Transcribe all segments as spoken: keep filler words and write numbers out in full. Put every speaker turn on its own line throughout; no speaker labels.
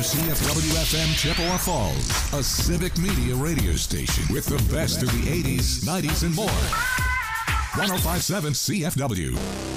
C F W F M Chippewa Falls, a civic media radio station with the best of the eighties, nineties, and more. one oh five point seven C F W.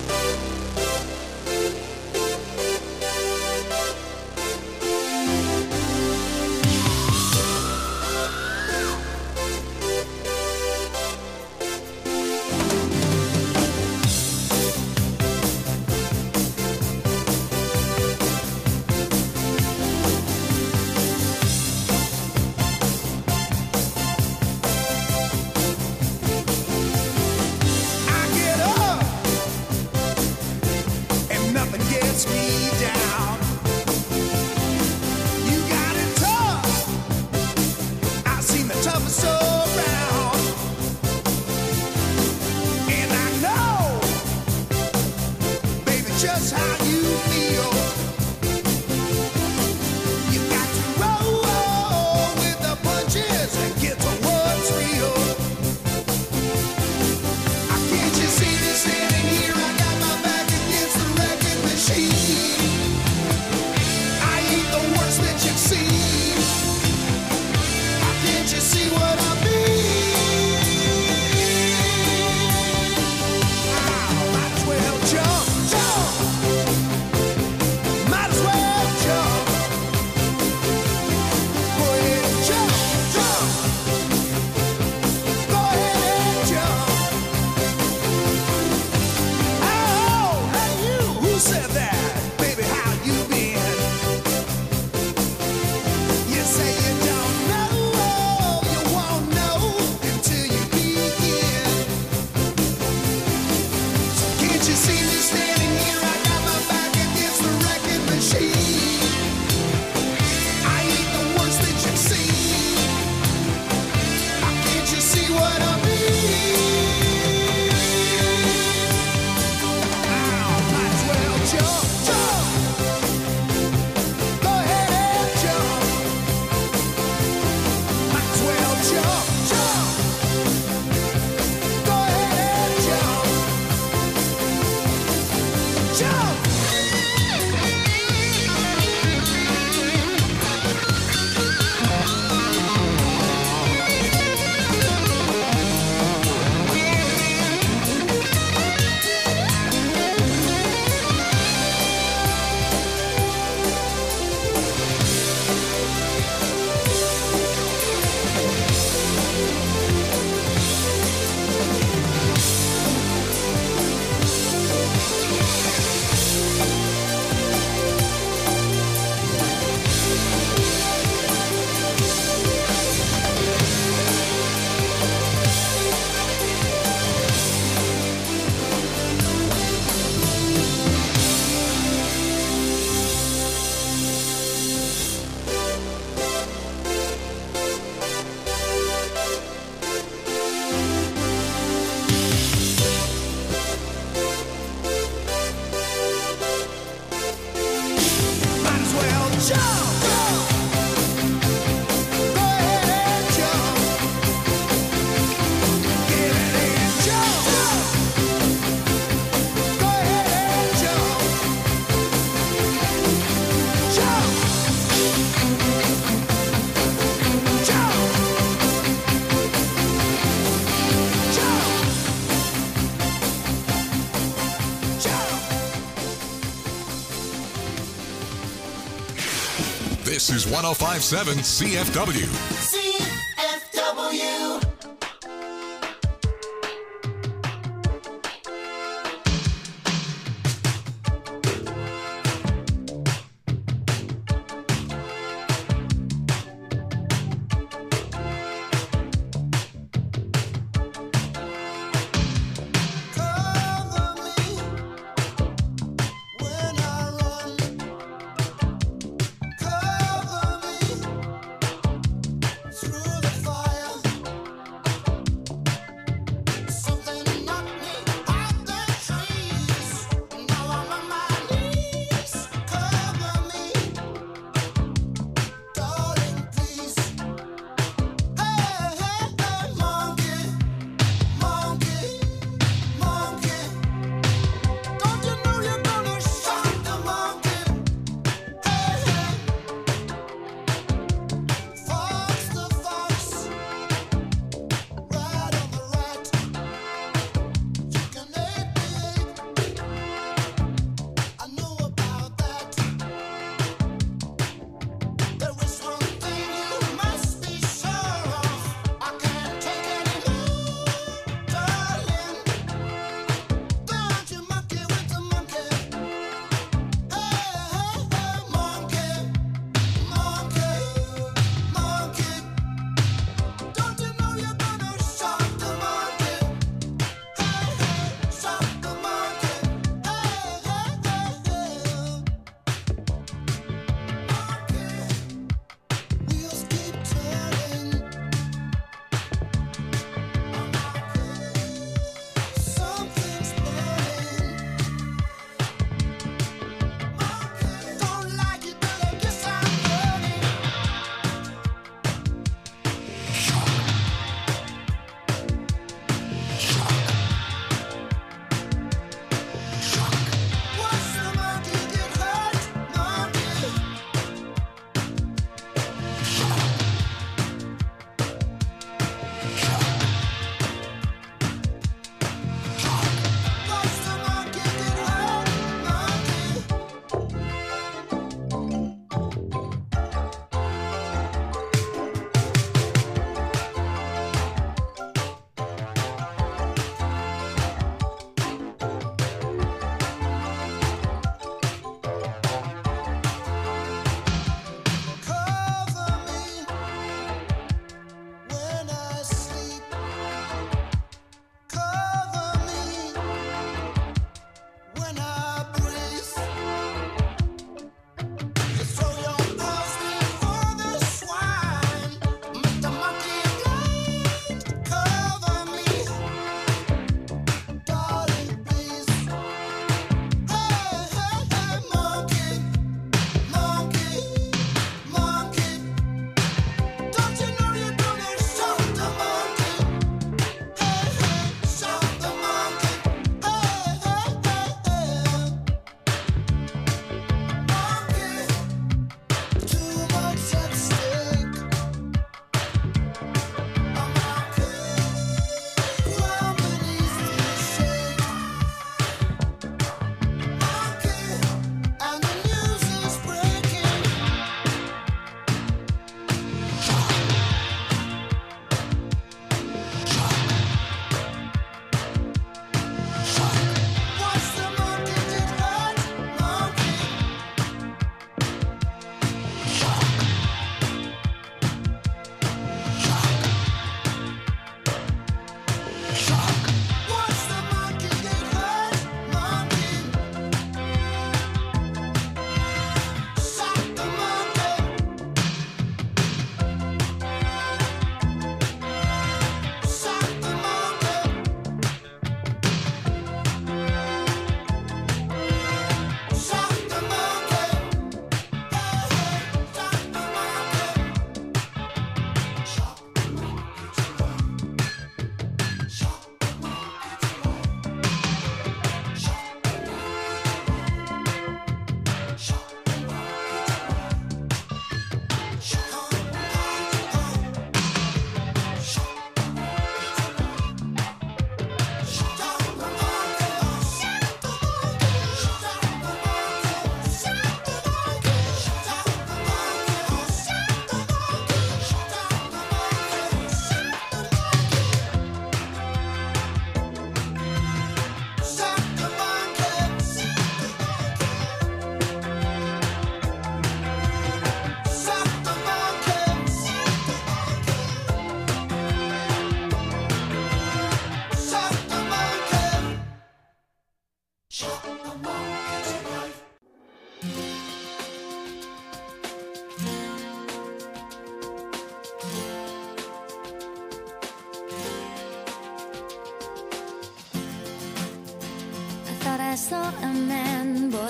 This is one oh five point seven C F W.
C F W.
Through the fire.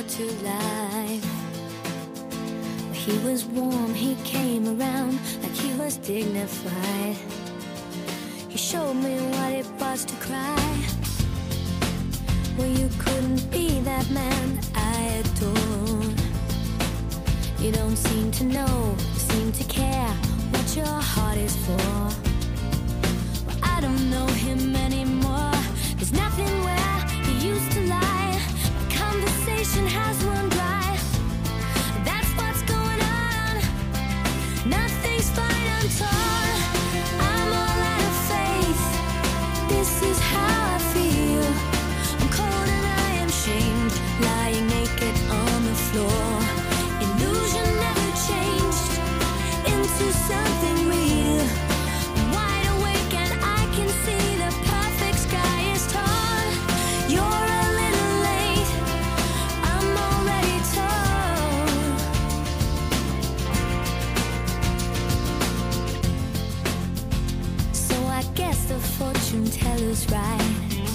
to life. He was warm, he came around like he was dignified. He showed me what it was to cry. Well, you couldn't be that man I adore. You don't seem to know, seem to care what your heart is for. Well, I don't know him anymore. There's nothing where he used to lie. My conversation has run dry. That's what's going on. Nothing's fine, I'm torn. I'm all out of faith. This is how I feel. I'm cold and I am shamed, lying naked on the floor. Illusion never changed into something real. I'm wide awake and I can see the perfect sky is torn. You're a little late, I'm already torn. So I guess the fortune teller's right.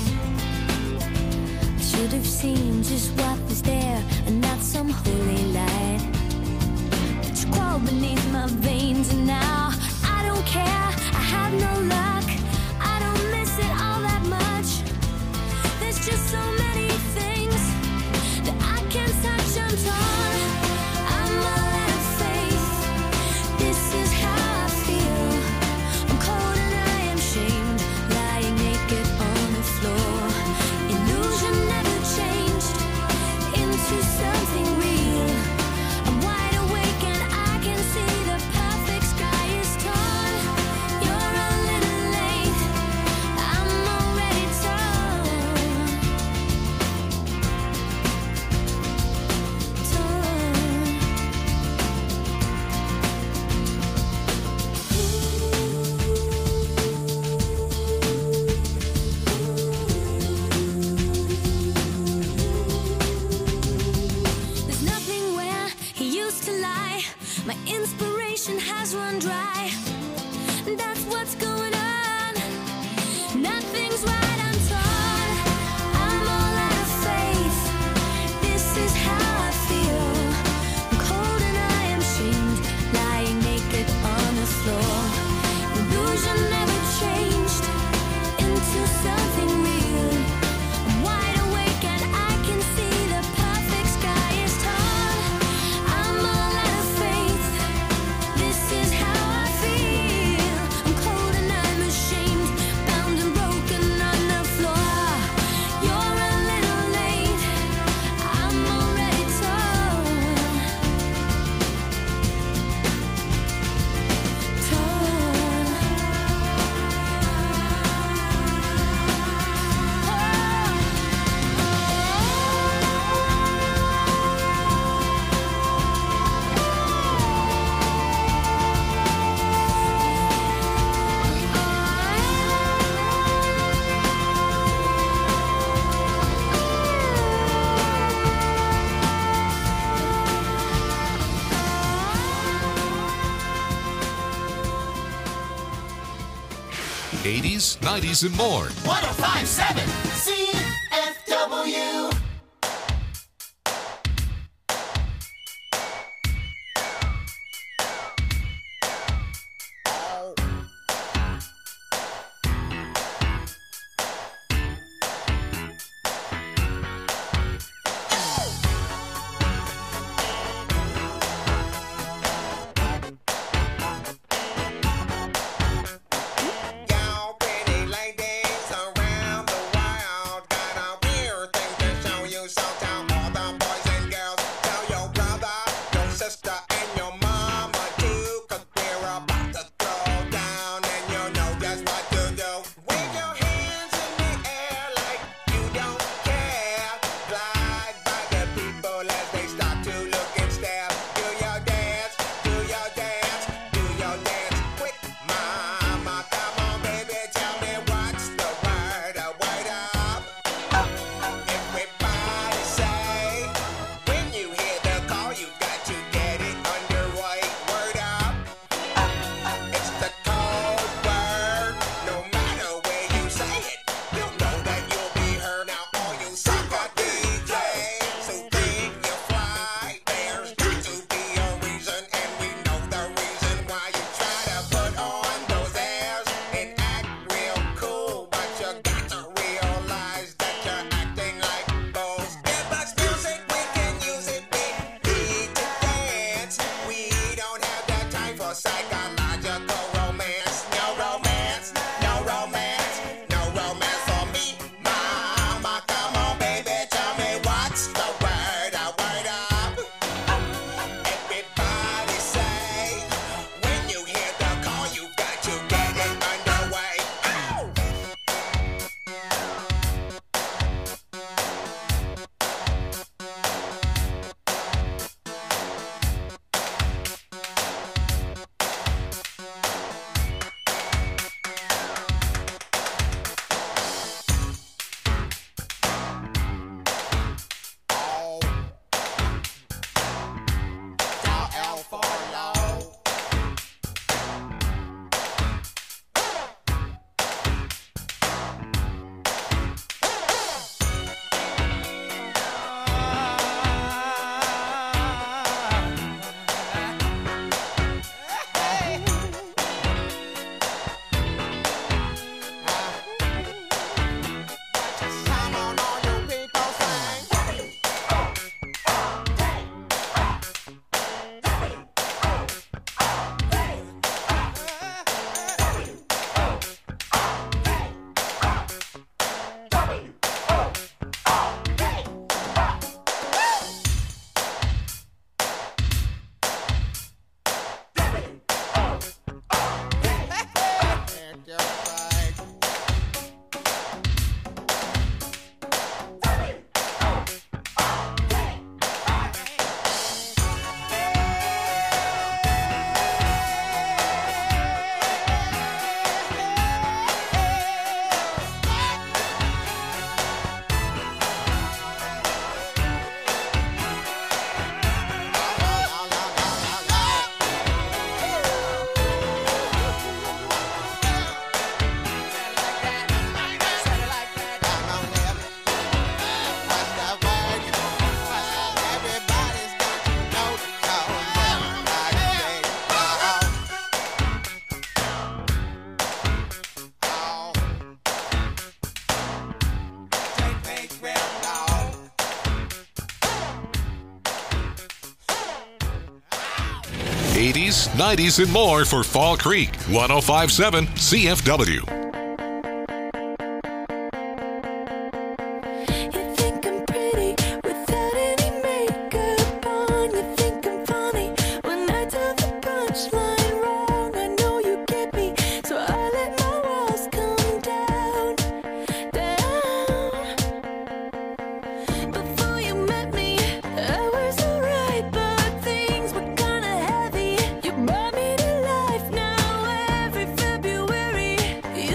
I should have seen just what was there and not some holy light. But you crawl beneath my veins and now I don't care, I have no luck. I don't miss it all that much. There's just so many things that I can't touch, I'm torn. I'm all out of faith. This is how I feel. I'm cold and I am shamed, lying naked on the floor. Illusion never changed into something real. I'm wide awake and I can see the perfect sky is torn. You're a little late, I'm already torn. There's nothing where he used to lie. My inspiration has run dry. That's what's going on. Nothing's right, I'm torn. I'm all out of faith. This is how I feel. I'm cold and I am shamed, lying naked on the floor. Illusion never changed into something real. I'm wide awake and I can see the perfect sky is torn. I'm all out of faith. This is how I feel. I'm cold and I'm ashamed, bound and broken on the floor. You're a little late, I'm already torn.
eighties, nineties, and more.
one oh five point seven C F W.
Y'all pretty ladies around the world got psychological romance. No romance, no romance, no romance for me, mama. Come on, baby, tell me what's the word, a word up. Everybody say, when you hear the call, you've got to get it underway. Ow! L for low. Come on, all you people sing.
eighties, nineties, and more for Fall Creek. one oh five point seven C F W.
You think I'm pretty without any makeup on. You think I'm funny when I tell the punchline wrong. I know you get me, so I let my walls come down, down. Before you met me, I was alright, but things were kinda heavy. You brought me to life now every February. You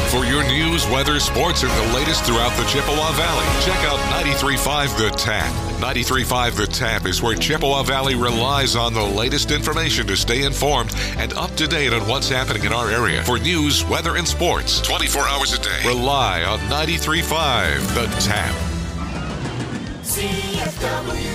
For your news, weather, sports, and the latest throughout the Chippewa Valley, check out ninety-three point five The Tap. ninety-three point five The Tap is where Chippewa Valley relies on the latest information to stay informed and up to date on what's happening in our area. For news, weather, and sports, twenty-four hours a day, rely on ninety-three point five The Tap.
C F W.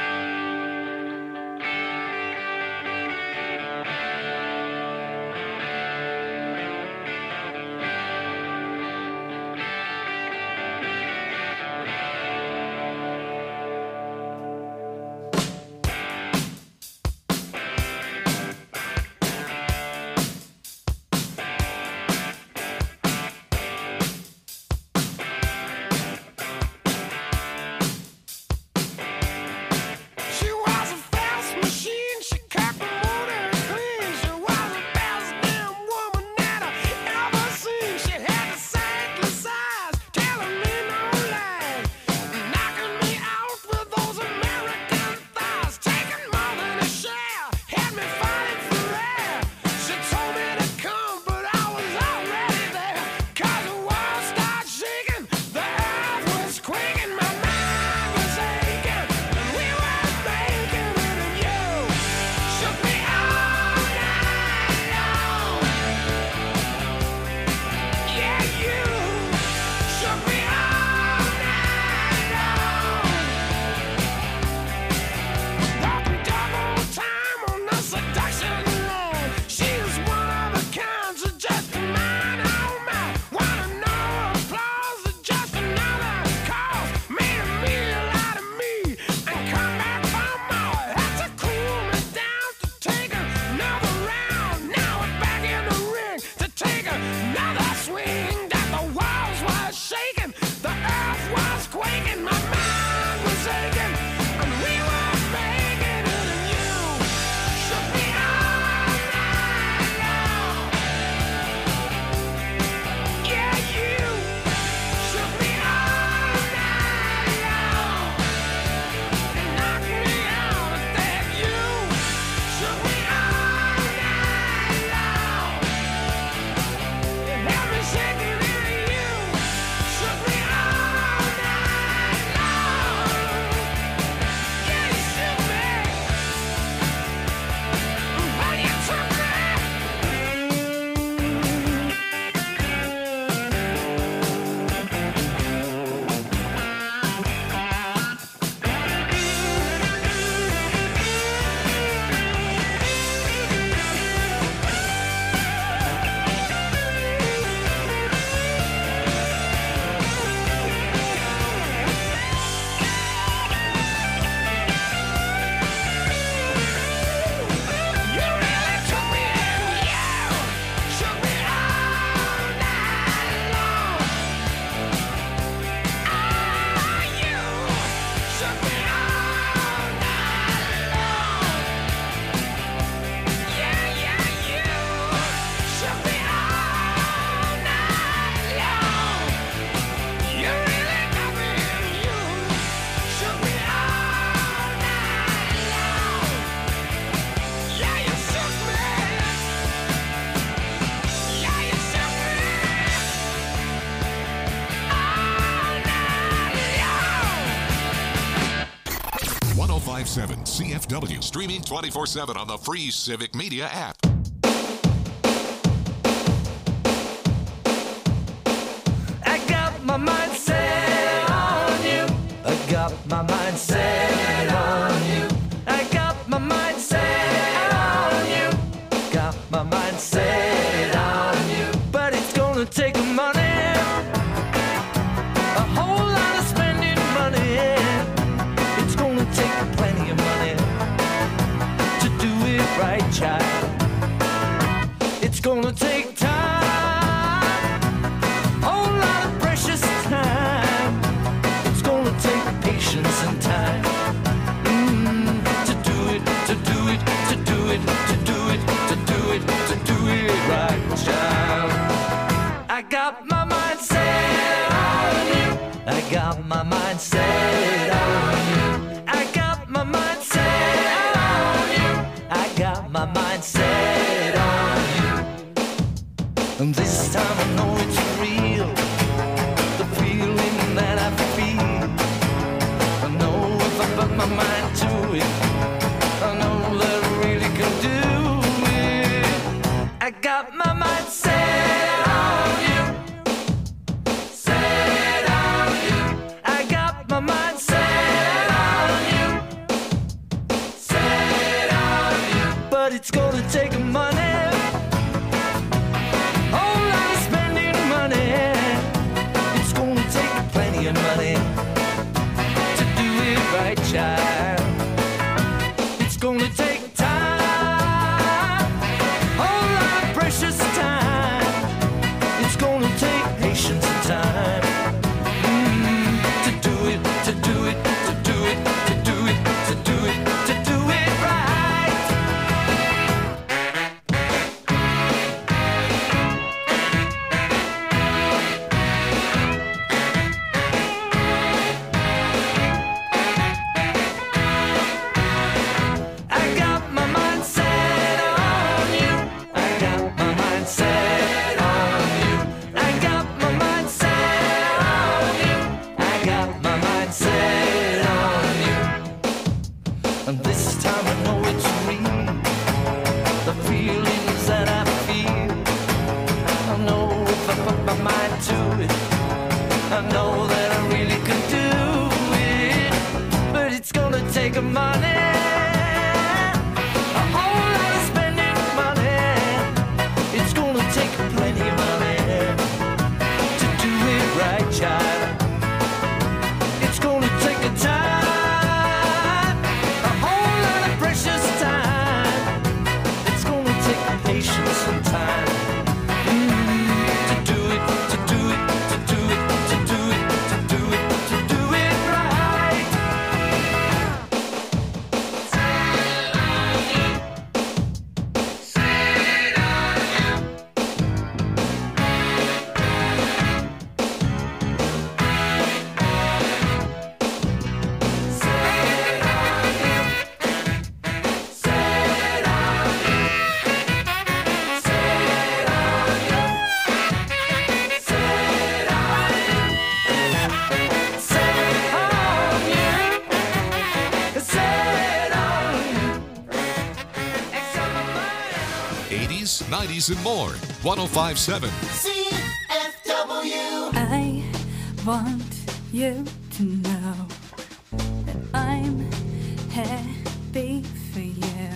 one oh five point seven C F W, streaming twenty-four seven on the free Civic Media app.
I got my mind set on you. I got my mind set on you. I got my mind set on you. Got my mind set on you. But it's gonna take money. A whole lot of spending money. It's gonna take plenty of money to do it right, child. It's gonna take time. Whole lot of precious time. It's gonna take patience and time. Mm, to do it, to do it, to do it, to do it, to do it, to do it right, child. I got my mind set on you. I got my mind set on you. I got my mind set on you. I got my mind set on you. And this time I know it's real. got my mind set on you. Set on you. I got my mind set on you. Set on you. But it's gonna take money. Whole lot of spending money. It's gonna take plenty of money to do it right, child. It's gonna take time, whole lot of precious time. It's gonna take patience and time mm, to do it, to do it, to do it, to do it, to do it, to do it right. I got my mind set on you. I got my mind set on you. I got my mind set on you. I got my mind set on you. And this time I know it's real. The feelings that I feel. I know if I put my mind to it, I know that I really could do it. But it's gonna take a money. A whole lot of spending money. It's gonna take plenty of money to do it right, child. It's gonna take a time, a whole lot of precious time. It's gonna take patience and time mm, to do it, to do it, to do it, to do it, to do it, to do it right.
eighties, nineties, and more. one oh five point seven.
C F W.
I want you to know that I'm happy for you.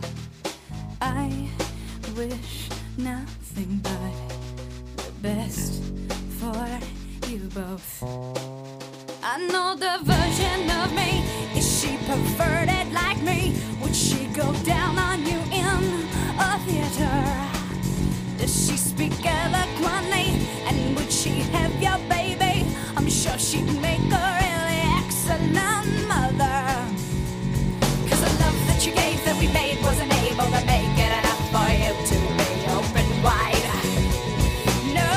I wish nothing but the best for you both. I know the version of me. Is she perverted like me? Would she go down on you in a theater? Does she speak eloquently? And would she have your baby? I'm sure she'd make a really excellent mother. Cause the love that you gave that we made wasn't able to make it enough for you to be open wide. No.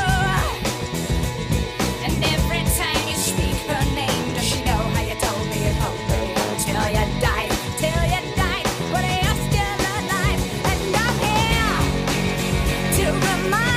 And every time you speak her name, does she know how you told me you'd hold me till you died? Till you died, but you're still alive. And I'm here to remind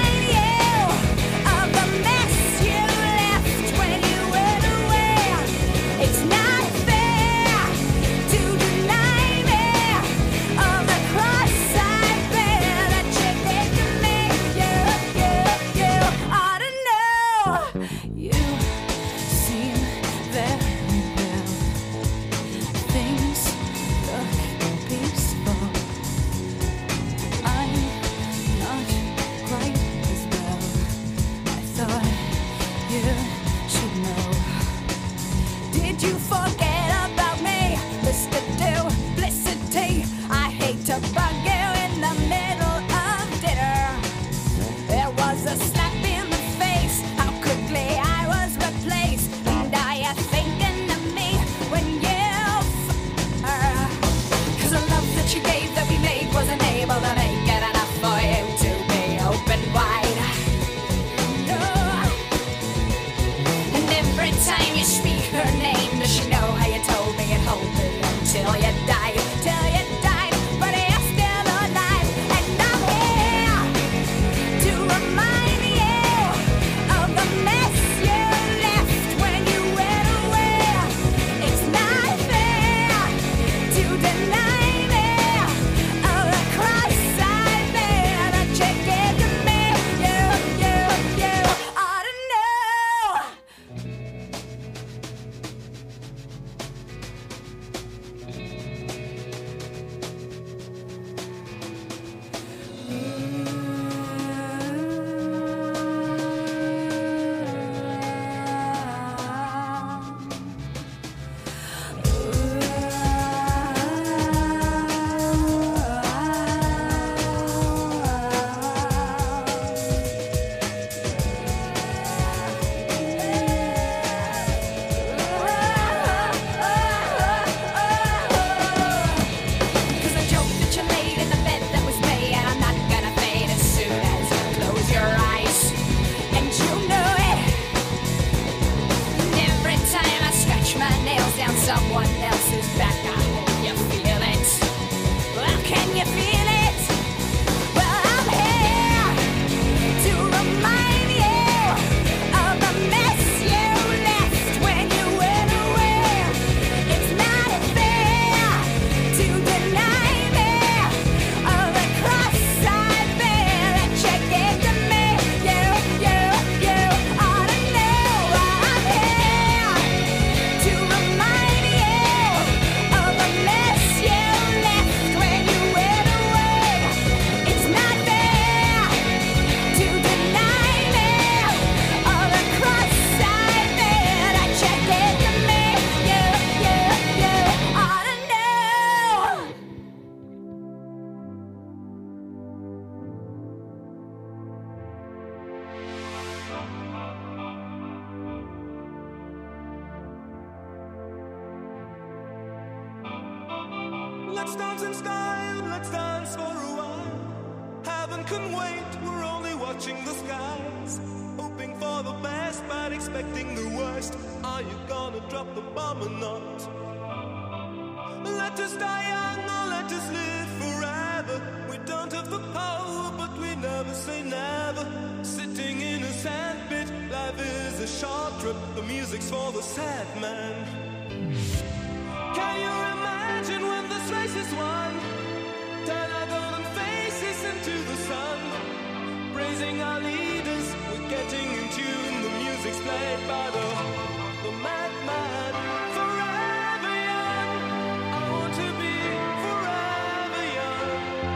let's dance in style, let's dance for a while. Heaven can wait, we're only watching the skies. Hoping for the best, but expecting the worst. Are you gonna drop the bomb or not? Let us die young or let us live forever. We don't have the power, but we never say never. Sitting in a sandpit, life is a short trip. The music's for the sad man. Can you imagine when this race is won? Turn our golden faces into the sun. Praising our leaders, we're getting in tune. The music's played by the, the madman. Forever young, I want to be forever young.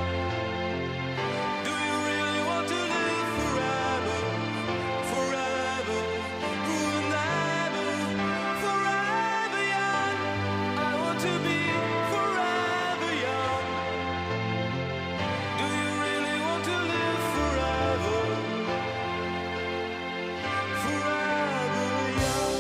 Do you really want to live forever? Forever, forever, forever young. I want to be forever young. Do you really want to live forever? Forever young.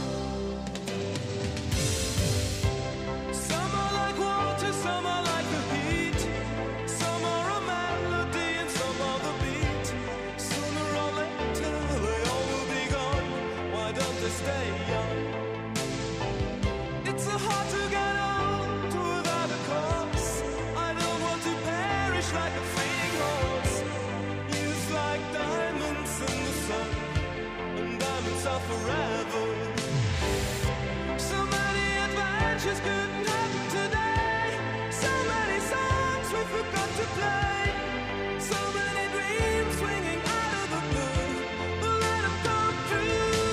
Some are like water, some are like the heat. Some are a melody and some are the beat. Sooner or later they all will be gone. Why don't they stay young? It's so hard to get old without a cause. I don't want to perish like a fleeing horse. Youth like diamonds in the sun, and diamonds are forever. So many adventures couldn't happen today. So many songs we forgot to play. So many dreams swinging out of the blue. But let them come true.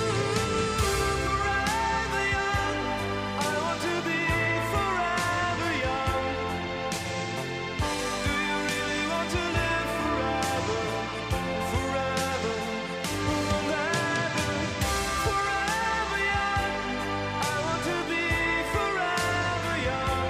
Forever young, I want to be forever young. Do you really want to live forever? Forever, forever, forever young. I want to be forever young.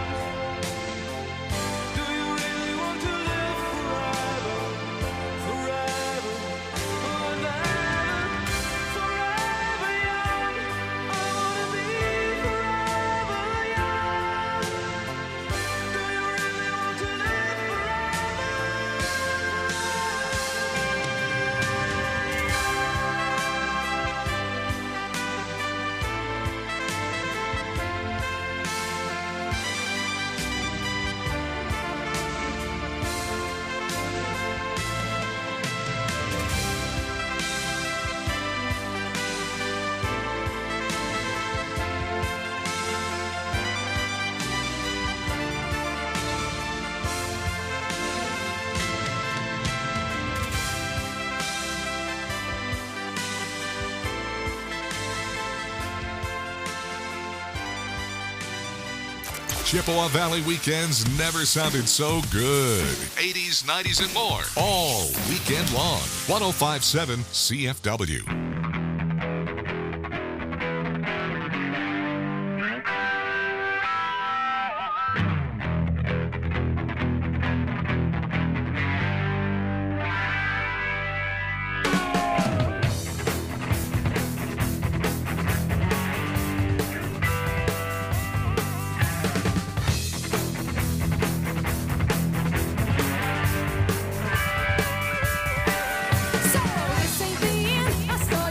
Do you really want to live forever? Forever, forever, forever young. I want to be forever young. Do you really want to live
Chippewa Valley weekends never sounded so good. eighties, nineties, and more. All weekend long. one oh five point seven C F W.
So this ain't the end. I saw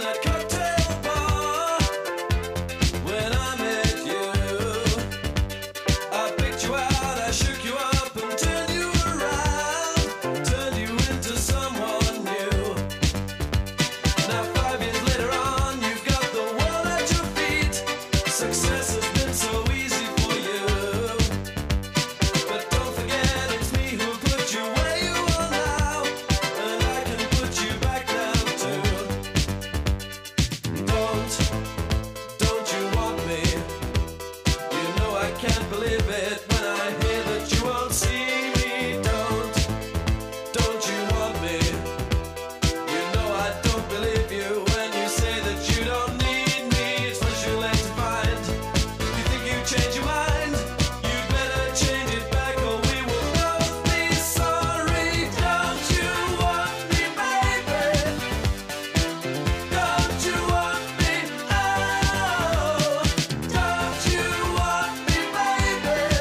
that cocktail bar. When I met you, I picked you out, I shook you up and turned you around, turned you into someone new. Now five years later on, you've got the world at your feet. Success has been so easy for you. But don't forget it's me who put you where you are now, and I can put you back down too. Don't, don't you want me? You know I can't believe it when I hear that you won't see me. Don't, don't you want me? You know I don't believe you when you say that you don't need me. It's much too late to find. You think you change your mind? You better change it back or we will both be sorry. Don't you want me, baby? Don't you want me? Oh, don't you want me, baby?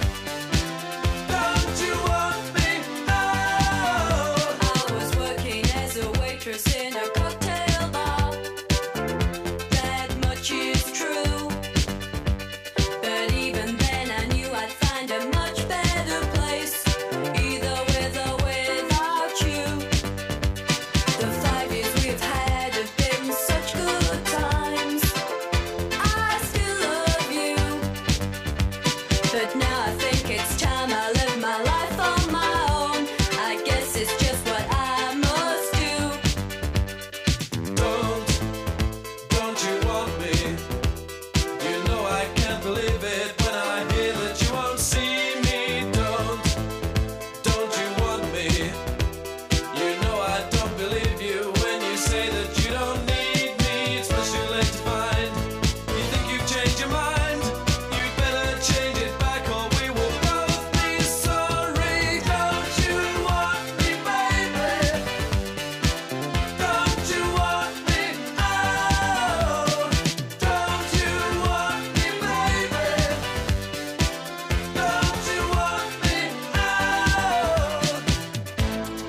Don't you want me? Oh.
I was working as a waitress in a cocktail bar. That much is true. But even then I knew I'd find a much better place, either with or without you. The five years we've had have been such good times. I still love you. But now I think it's time I live my life on my own. I guess it's just what I must do.
Don't, don't you want me? You know I can't believe it when I hear that you won't see me. Don't, don't you want me? You know I don't believe you when you say that you don't need me. It's much too late to find. You think you've changed your mind? You better change it back or we will both be sorry. Don't you want me, baby? Don't you want me? Oh, don't you want me, baby? Don't you want me? Oh.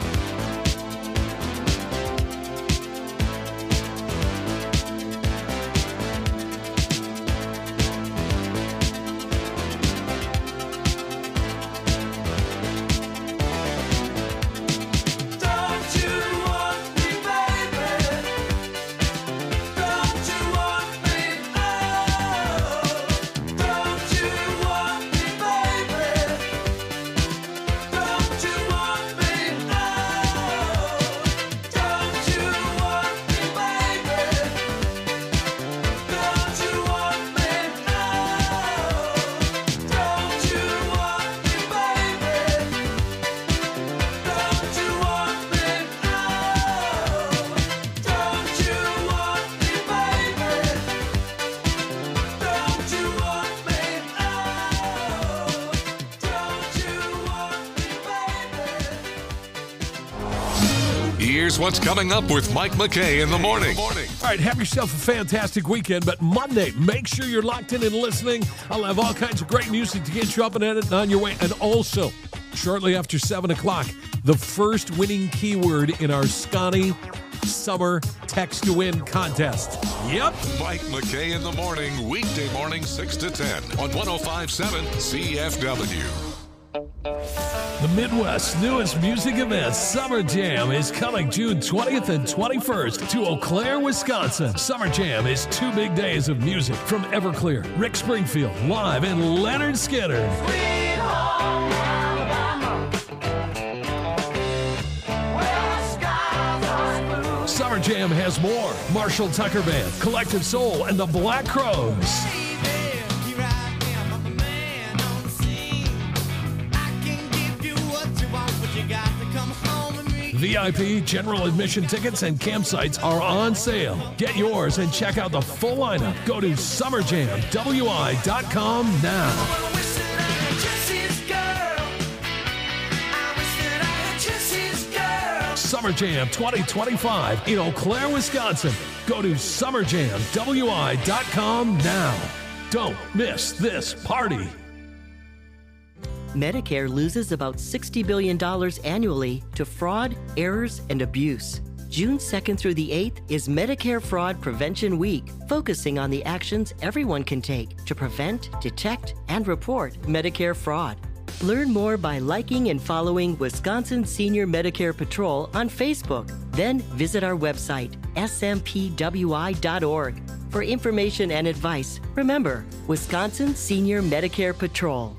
Don't you want me, baby? Don't you want me? Oh, don't you want me, baby? Don't you want me? Oh, don't you want me, baby? Don't you want me? Oh, don't you want me, baby? Don't you want me? Oh, don't you want me, baby? Don't you want me? Oh, don't you want me, baby?
Here's what's coming up with Mike McKay in the morning.
All right, have yourself a fantastic weekend, but Monday, make sure you're locked in and listening. I'll have all kinds of great music to get you up and at it and on your way. And also, shortly after seven o'clock, the first winning keyword in our Scotty Summer Text to Win contest. Yep.
Mike McKay in the morning, weekday morning, six to ten on one oh five point seven C F W.
The Midwest's newest music event, Summer Jam, is coming June twentieth and twenty-first to Eau Claire, Wisconsin. Summer Jam is two big days of music from Everclear, Rick Springfield, live, and Leonard Skinner. Summer Jam has more. Marshall Tucker Band, Collective Soul, and the Black Crows. V I P, general admission tickets, and campsites are on sale. Get yours and check out the full lineup. Go to summer jam w i dot com now. Summer Jam twenty twenty-five in Eau Claire, Wisconsin. Go to summer jam w i dot com now. Don't miss this party.
Medicare loses about sixty billion dollars annually to fraud, errors, and abuse. June second through the eighth is Medicare Fraud Prevention Week, focusing on the actions everyone can take to prevent, detect, and report Medicare fraud. Learn more by liking and following Wisconsin Senior Medicare Patrol on Facebook. Then visit our website, S M P W I dot org. For information and advice, remember, Wisconsin Senior Medicare Patrol.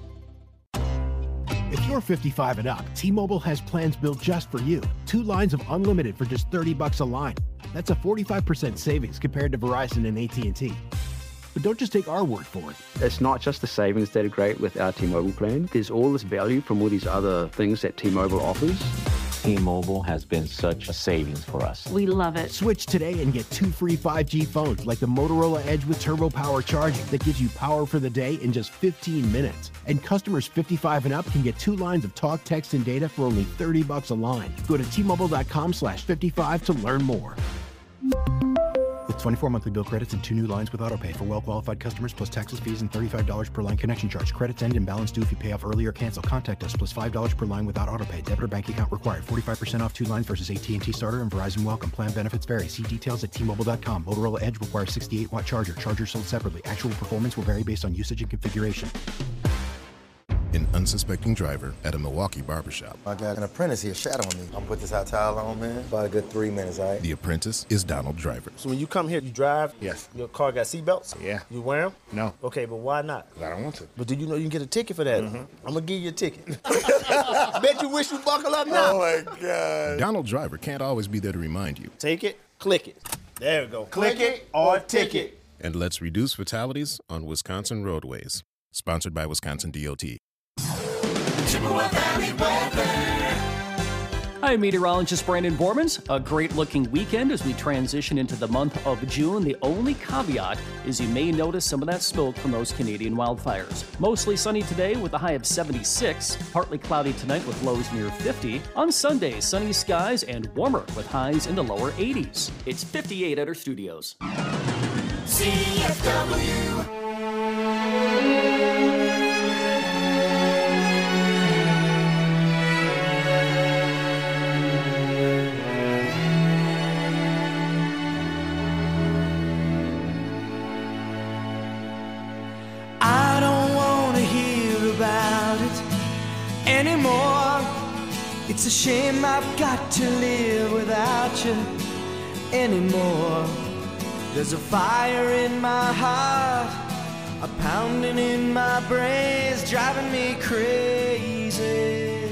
If you're fifty-five and up, T-Mobile has plans built just for you. Two lines of unlimited for just thirty bucks a line. That's a forty-five percent savings compared to Verizon and A T and T. But don't just take our word for it.
It's not just the savings that are great with our T-Mobile plan. There's all this value from all these other things that T-Mobile offers.
T-Mobile has been such a savings for us.
We love it.
Switch today and get two free five G phones like the Motorola Edge with Turbo Power charging that gives you power for the day in just fifteen minutes. And customers fifty-five and up can get two lines of talk, text, and data for only thirty bucks a line. Go to T-Mobile.com slash 55 to learn more. With twenty-four monthly bill credits and two new lines with autopay for well-qualified customers plus taxes, fees, and thirty-five dollars per line connection charge. Credits end and balance due if you pay off early or cancel. Contact us plus five dollars per line without autopay. Debit or bank account required. forty-five percent off two lines versus A T and T Starter and Verizon Welcome. Plan benefits vary. See details at T Mobile dot com. Motorola Edge requires sixty-eight watt charger. Charger sold separately. Actual performance will vary based on usage and configuration.
An unsuspecting driver at a Milwaukee barbershop.
I got an apprentice here shadowing me. I'm gonna put this hot towel on, man. About a good three minutes, all right?
The apprentice is Donald Driver.
So when you come here, you drive?
Yes.
Your car got seatbelts?
Yeah.
You wear them?
No.
Okay, but why not?
I don't want to.
But do you know you can get a ticket for that?
Mm-hmm.
I'm gonna give you a ticket. Bet you wish you buckle up now.
Oh my God. Donald Driver can't always be there to remind you.
Take it, click it. There we go. Click it or ticket.
And let's reduce fatalities on Wisconsin roadways. Sponsored by Wisconsin D O T.
Chippewa Valley weather.
Hi, meteorologist Brandon Bormans. A great-looking weekend as we transition into the month of June. The only caveat is you may notice some of that smoke from those Canadian wildfires. Mostly sunny today with a high of seventy-six. Partly cloudy tonight with lows near fifty. On Sunday, sunny skies and warmer with highs in the lower eighties. It's fifty-eight at our studios.
C F W.
Anymore. It's a shame I've got to live without you anymore. There's a fire in my heart, a pounding in my brains, driving me crazy.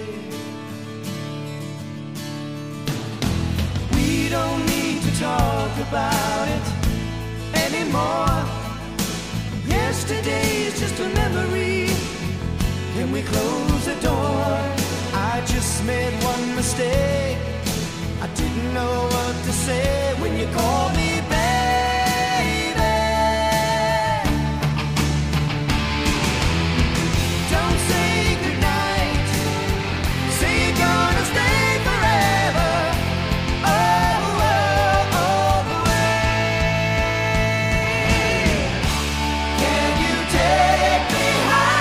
We don't need to talk about it anymore. Yesterday's just a memory. Can we close the door? I just made one mistake. I didn't know what to say when you called me baby. Don't say goodnight. Say you're gonna stay forever. Oh, oh, all the way. Can you take me high?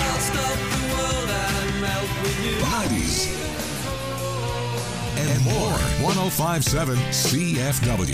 nineties, and more. one oh five point seven C F W.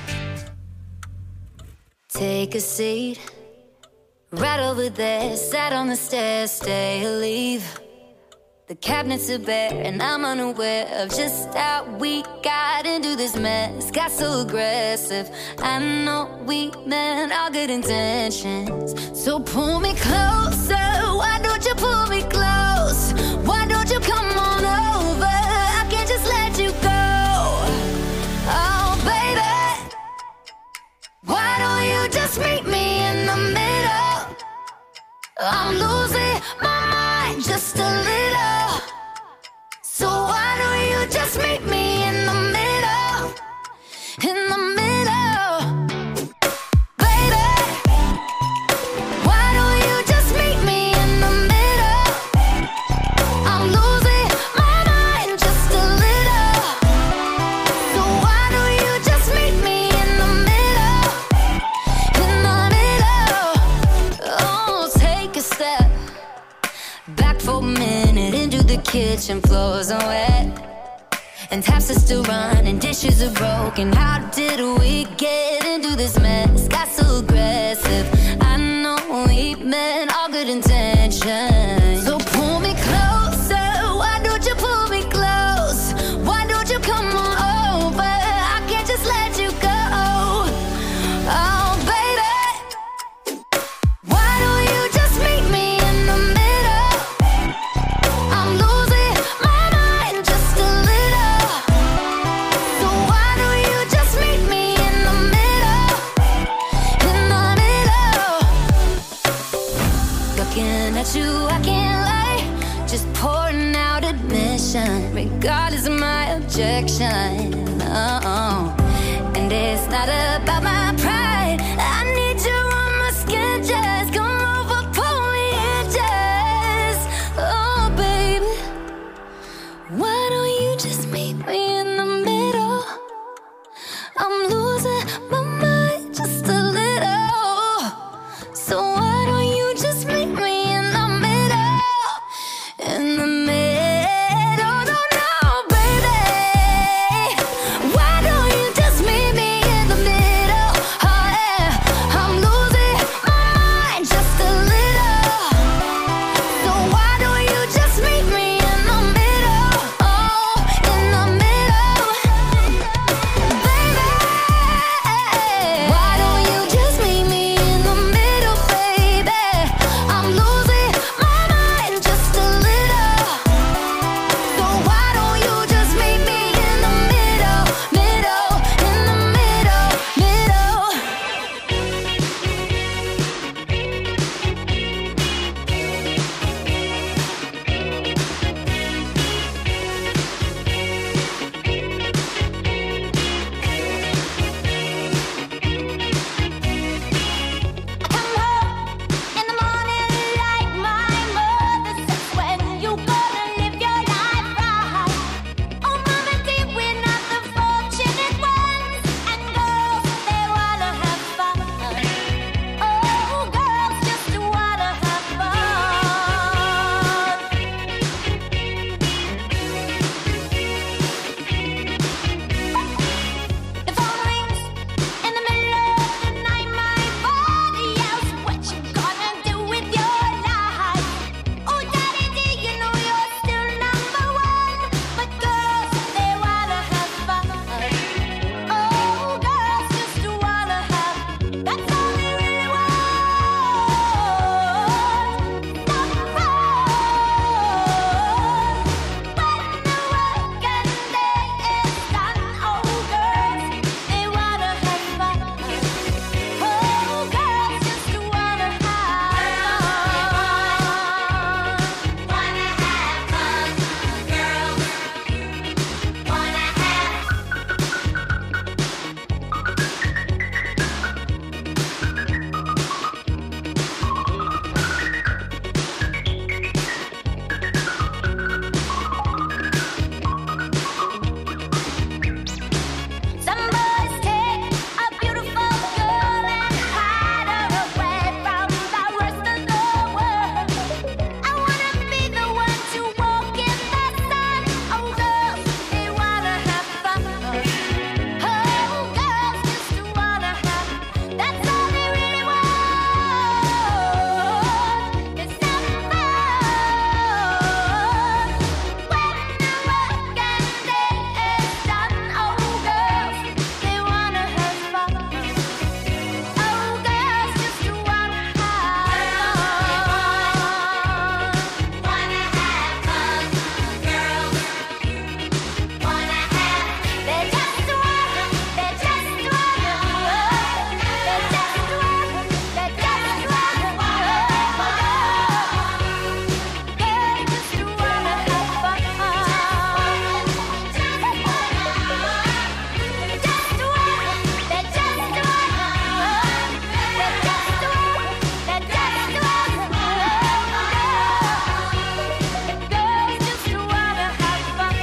Take a seat right over there. Sat on the stairs, stay or leave. The cabinets are bare and I'm unaware of just how we got into this mess. Got so aggressive. I know we meant all good intentions. So pull me closer. Why don't you pull me close? Why don't you come on over? I can't just let you go. Oh, baby, why don't you just meet me in the middle? I'm losing my mind just a little. So why don't you just meet me in the middle? In the middle. Baby, why don't you just meet me in the middle? I'm losing my mind just a little. So why don't you just meet me in the middle? In the middle. Oh, take a step back for a minute into the kitchen. Floors are wet and taps are still running, dishes are broken. How did we get into this mess? Got so aggressive. I know we meant all good intentions. So pull me closer. Why don't you pull me close? Why don't you come on over? I can't just let you go. Oh, baby, why don't you just meet me in the middle? I'm losing my mind just a little. So why don't you just meet me in the middle? In the middle. Looking at you, I can't lie. Just pouring out admission, regardless of my objection. Oh, and it's not about my pride.